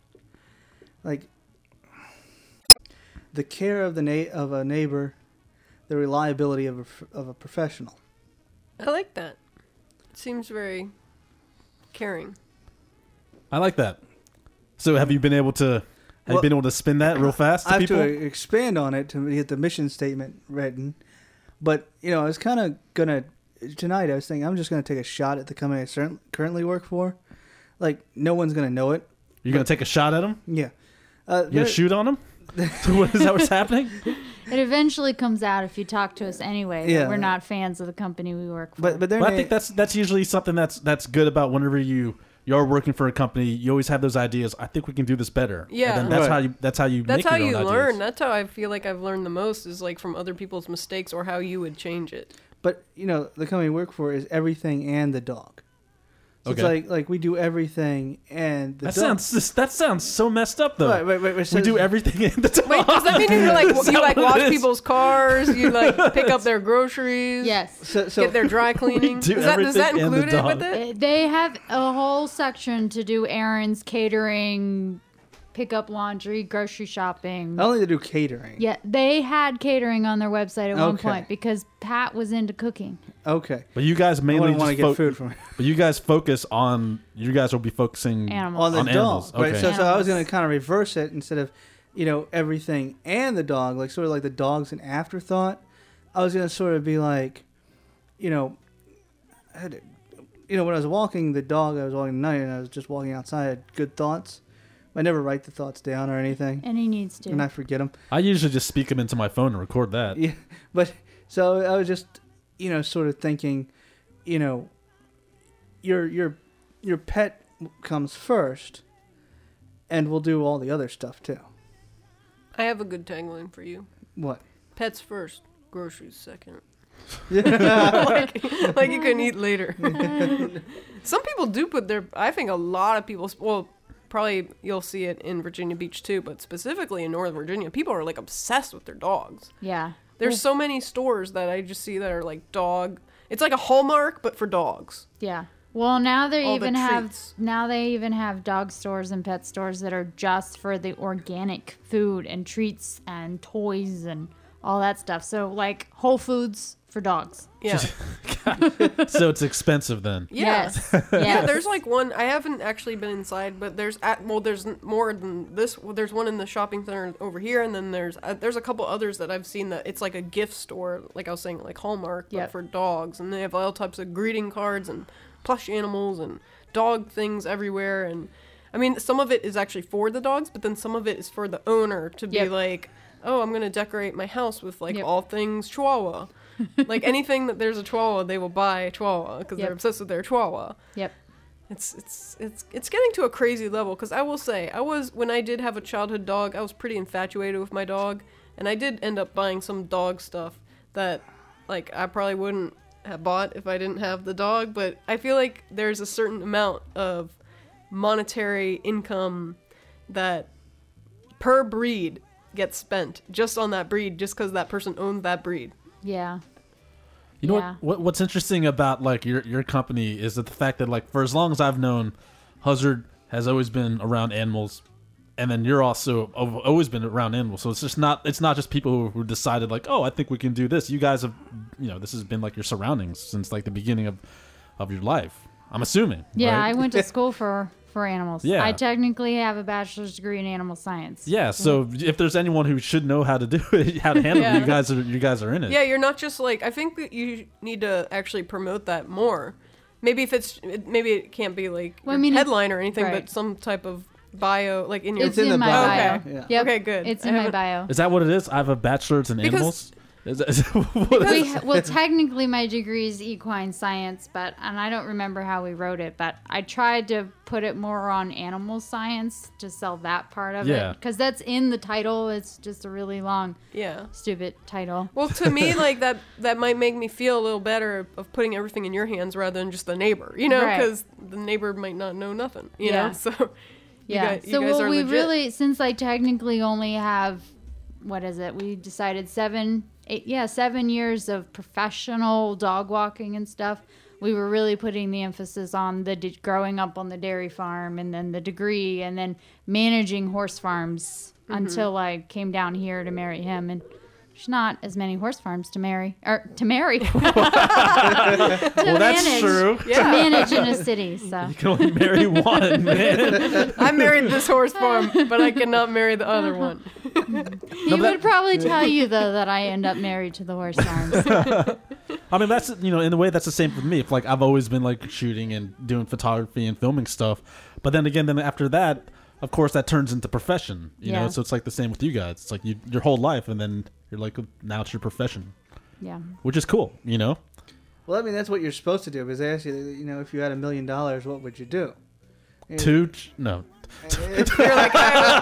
the care of of a neighbor, the reliability of a professional. I like that. It seems very caring. I like that. So have you been able to spin that real fast to I have people? to expand on it to get the mission statement written. But, I was kind of going to... Tonight, I was thinking, I'm just going to take a shot at the company I currently work for. Like, no one's going to know it. You're going to take a shot at them? Yeah. You're going to shoot on them? Is that what's happening? It eventually comes out if you talk to us anyway. Yeah. That we're not fans of the company we work for. But Well, I think that's usually something that's good about whenever you're working for a company. You always have those ideas. I think we can do this better. Yeah. And then that's Right. that's how you That's make how your you own learn. ideas. That's how I feel like I've learned the most is like from other people's mistakes or how you would change it. But, the company we work for is everything and the dog. So Okay. It's like we do everything and the That dog. sounds so messed up though. Wait, We do everything in the dog. Wait, does that mean you like Is that you like what it wash is? people's cars? You like pick up their groceries? yes. Get their dry cleaning. do Does that everything and the include it with dog. it? They have a whole section to do errands, catering, pick up laundry, grocery shopping. I only do catering. Yeah, they had catering on their website at one Okay. point because Pat was into cooking. Okay. But you guys mainly I want to just get food from it. But you guys focus on. You guys will be focusing Animals. On the on dog. animals. Right. Okay. So I was Animals. going to kind of reverse it instead of, everything and the dog, like sort of like the dog's an afterthought. I was going to sort of be like, when I was walking the dog, I was walking at night and I was just walking outside, I had good thoughts. I never write the thoughts down or anything, And he needs to. and I forget them. I usually just speak them into my phone and record that. Yeah, but so I was just, sort of thinking, your pet comes first, and we'll do all the other stuff too. I have a good tagline for you. What? Pets first, groceries second. Yeah. Like you can eat later. Some people do put I think a lot of people, well, probably you'll see it in Virginia Beach too, but specifically in Northern Virginia, people are like obsessed with their dogs. Yeah. There's so many stores that I just see that are like dog. It's like a Hallmark, but for dogs. Yeah. Well, now they All the even treats. have dog stores and pet stores that are just for the organic food and treats and toys and all that stuff. So like Whole Foods for dogs. Yeah. So it's expensive then. Yeah. Yes. Yeah, Yes. there's like one. I haven't actually been inside, but there's more than this. Well, there's one in the shopping center over here, and then there's a couple others that I've seen that it's like a gift store, like I was saying, like Hallmark, but Yep. for dogs, and they have all types of greeting cards and plush animals and dog things everywhere. And I mean, some of it is actually for the dogs, but then some of it is for the owner to be Yep. like, oh, I'm gonna decorate my house with like Yep. all things Chihuahua. Like anything that there's a Chihuahua, they will buy a Chihuahua because Yep. they're obsessed with their Chihuahua. Yep. It's getting to a crazy level because I will say when I did have a childhood dog, I was pretty infatuated with my dog, and I did end up buying some dog stuff that like I probably wouldn't have bought if I didn't have the dog, but I feel like there's a certain amount of monetary income that per breed gets spent just on that breed just because that person owns that breed. Yeah. You know Yeah. what's interesting about like your company is that the fact that like for as long as I've known, Huzzard has always been around animals, and then you're also always been around animals. So it's not just people who decided like, oh, I think we can do this. You guys have, this has been like your surroundings since like the beginning of your life. I'm assuming. Yeah, right? I went to school for animals. Yeah. I technically have a bachelor's degree in animal science. Yeah. So if there's anyone who should know how to do it, how to handle Yeah. it, you guys are in it. Yeah, you're not just like, I think that you need to actually promote that more. Maybe maybe it can't be like Well, I your mean, headline or anything, right. but some type of bio, like in your. It's in my bio. bio. Okay. Yeah. Yep. Okay, good. It's I in my haven't- bio. Is that what it is? I have a bachelor's in Because- animals. What is Well, technically my degree is equine science, and I don't remember how we wrote it, but I tried to put it more on animal science to sell that part of Yeah. it. Because that's in the title. It's just a really long, Yeah. stupid title. Well, to me, like that might make me feel a little better of putting everything in your hands rather than just the neighbor, Right. because the neighbor might not know nothing, you Yeah. know. So Yeah. you So guys well, are we legit. really, since I technically only have, what is it? We decided 7 7 years of professional dog walking and stuff, we were really putting the emphasis on the growing up on the dairy farm, and then the degree, and then managing horse farms until I came down here to marry him. And there's not as many horse farms to marry. Well, that's true. To manage in a city, so. You can only marry one, man. I married this horse farm, but I cannot marry the other one. He would probably tell you, though, that I end up married to the horse farms. I mean, that's, in a way, that's the same for me. If, like, I've always been, like, shooting and doing photography and filming stuff. But then again, after that, of course, that turns into profession, you know? So it's like the same with you guys. It's like your whole life, and then you're like, now it's your profession. Yeah. Which is cool, you know? Well, I mean, that's what you're supposed to do. Because they ask you, if you had $1 million, what would you do? No. You're like,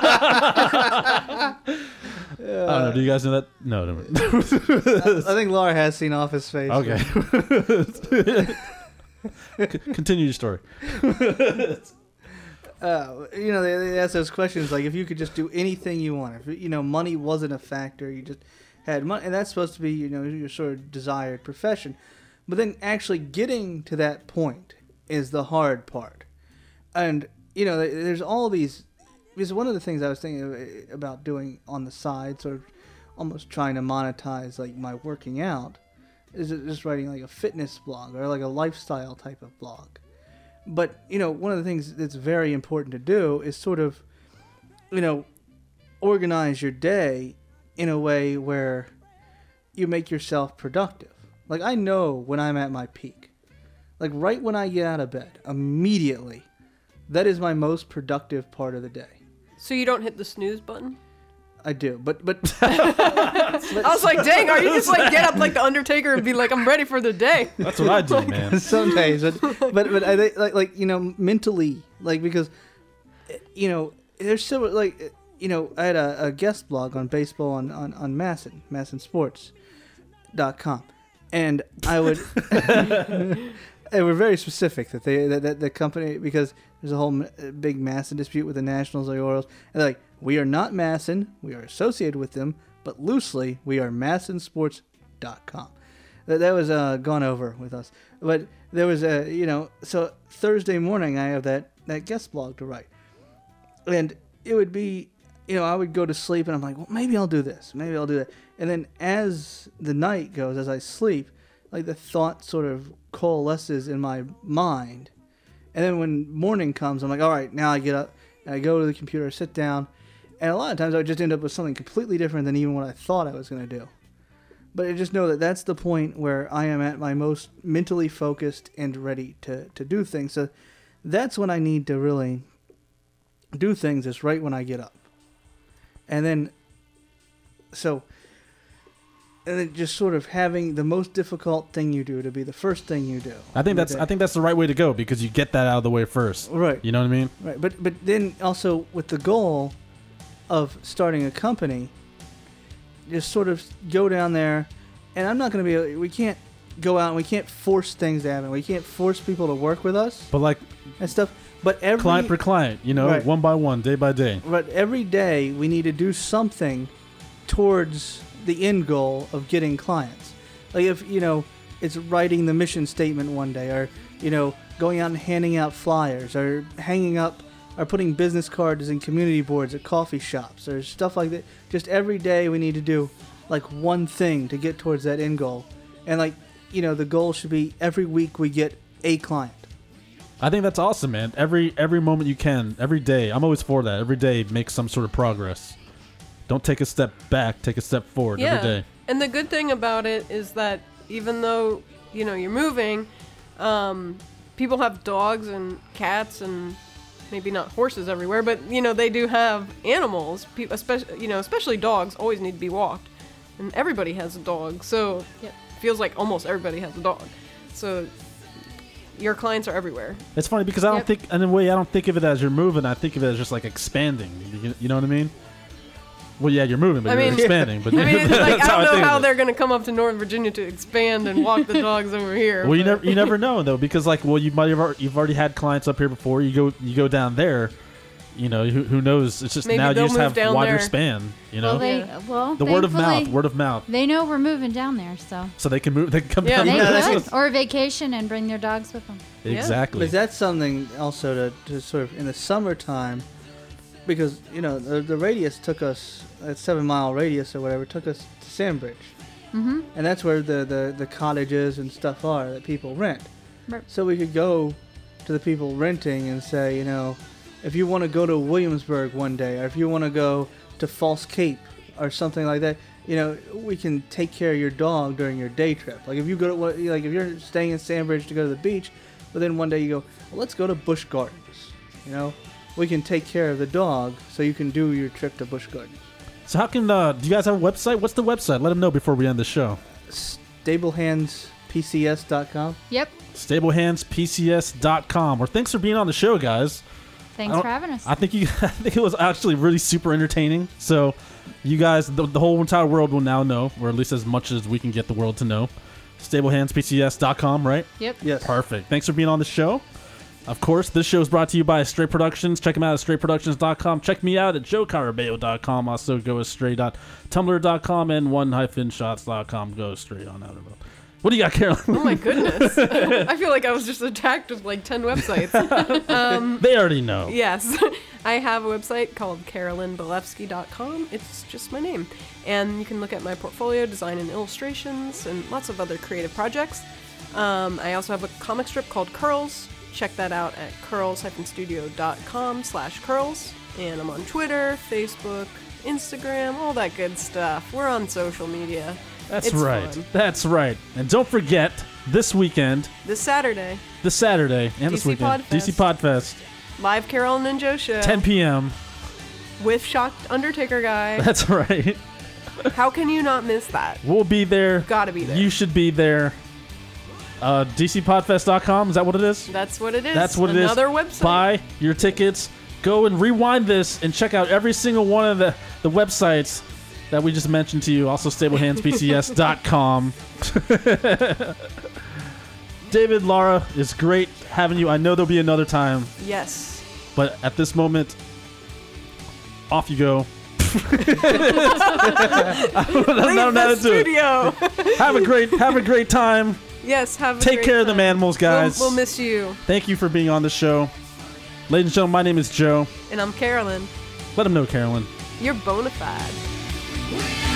I don't know. Do you guys know that? No. I think Laura has seen Office Space. Okay. Continue your story. They ask those questions like, if you could just do anything you want, if money wasn't a factor, you just had money, and that's supposed to be your sort of desired profession. But then actually getting to that point is the hard part. And there's all these, because one of the things I was thinking about doing on the side, sort of almost trying to monetize like my working out, is just writing like a fitness blog or like a lifestyle type of blog. But, one of the things that's very important to do is sort of, organize your day in a way where you make yourself productive. Like, I know when I'm at my peak. Like, right when I get out of bed, immediately, that is my most productive part of the day. so you don't hit the snooze button? I do, but I was like, dang, are you just like get up like the Undertaker and be like, I'm ready for the day? That's what I do, man. some days, but I think like mentally, like, because there's still like I had a guest blog on baseball on MASNsports.com, and I would they were very specific that the company, because there's a whole big MASN dispute with the Nationals or the Orioles, and they're like, we are not MASN, we are associated with them, but loosely we are MASNsports.com. That was gone over with us, but there was so Thursday morning I have that guest blog to write, and it would be I would go to sleep and I'm like, well, maybe I'll do this, maybe I'll do that, and then as the night goes, as I sleep, like the thought sort of coalesces in my mind, and then when morning comes, I'm like, all right, now I get up and I go to the computer, sit down, and a lot of times I would just end up with something completely different than even what I thought I was going to do. But I just know that that's the point where I am at my most mentally focused and ready to do things. So that's when I need to really do things, is right when I get up. And then just sort of having the most difficult thing you do to be the first thing you do. I think that's the right way to go, because you get that out of the way first. Right. You know what I mean? Right. But then also with the goal of starting a company, just sort of go down there, and I'm not going to be. We can't go out and we can't force things to happen. We can't force people to work with us. But like and stuff. But every client per client, right. One by one, day by day. But every day we need to do something towards the end goal of getting clients. Like if it's writing the mission statement one day, or going out and handing out flyers, or hanging up or putting business cards in community boards at coffee shops, or stuff like that. Just every day we need to do like one thing to get towards that end goal. And like the goal should be every week we get a client. I think that's awesome, man. Every moment you can, every day. I'm always for that. Every day make some sort of progress. Don't take a step back, take a step forward every day. And the good thing about it is that even though, you're moving, people have dogs and cats and maybe not horses everywhere, but, they do have animals. People, especially dogs, always need to be walked. And everybody has a dog, so it feels like almost everybody has a dog. So your clients are everywhere. It's funny because I don't think, in a way, I don't think of it as you're moving. I think of it as just like expanding. You know what I mean? Well, yeah, you're moving, but you're expanding. But it's like, I don't know how they're going to come up to Northern Virginia to expand and walk the dogs over here. Well, you never know though, because you've already had clients up here before. You go down there, you know, who knows? It's just Maybe now you they'll just move have down wider there. span. You know, the thankfully, word of mouth. They know we're moving down there, so So they can move. They can come Yeah. down. they Yeah, could or vacation and bring their dogs with them. Exactly. But that's something also to sort of in the summertime, because the radius took us, that 7 mile radius or whatever, took us to Sandbridge, and that's where the cottages and stuff are that people rent. Right. So we could go to the people renting and say, if you want to go to Williamsburg one day, or if you want to go to False Cape or something like that, we can take care of your dog during your day trip. Like if you go to if you're staying in Sandbridge to go to the beach, but then one day you go, well, let's go to Busch Gardens. We can take care of the dog so you can do your trip to Busch Gardens. So how can do you guys have a website? What's the website? Let them know before we end the show. StablehandsPCS.com. Yep. StablehandsPCS.com. Or thanks for being on the show, guys. Thanks for having us. I think it was actually really super entertaining. So you guys, the whole entire world will now know, or at least as much as we can get the world to know. StablehandsPCS.com, right? Yep. Yes. Perfect. Thanks for being on the show. Of course, this show is brought to you by Stray Productions. Check them out at strayproductions.com. Check me out at joecarabeo.com. Also, goastray.tumblr.com and one-shots.com. Go straight on out of it. What do you got, Carolyn? Oh my goodness. I feel like I was just attacked with like 10 websites. They already know. Yes. I have a website called carolynbalevsky.com. It's just my name. And you can look at my portfolio, design and illustrations, and lots of other creative projects. I also have a comic strip called Curls. Check that out at curls-studio.com/curls. And I'm on Twitter, Facebook, Instagram, all that good stuff. We're on social media. That's It's right. fun. That's right. And don't forget, this weekend, This Saturday, and this DC weekend, Podfest. DC Podfest, live Carolyn and Joe show 10 p.m. with Shocked Undertaker guy. That's right. How can you not miss that? We'll be there. Gotta be there. You should be there. DCPodfest.com, is that what it is? That's what it is. That's what it is. Another website. Buy your tickets. Go and rewind this and check out every single one of the websites that we just mentioned to you. Also, StablehandsPCS.com. David, Laura, it's great having you. I know there'll be another time, Yes. but at this moment, off you go. Leave the studio. Have a great time. Yes, have a Take great care of time. them animals, guys. We'll miss you. Thank you for being on the show. Ladies and gentlemen, my name is Joe. And I'm Carolyn. Let them know, Carolyn. You're bona fide.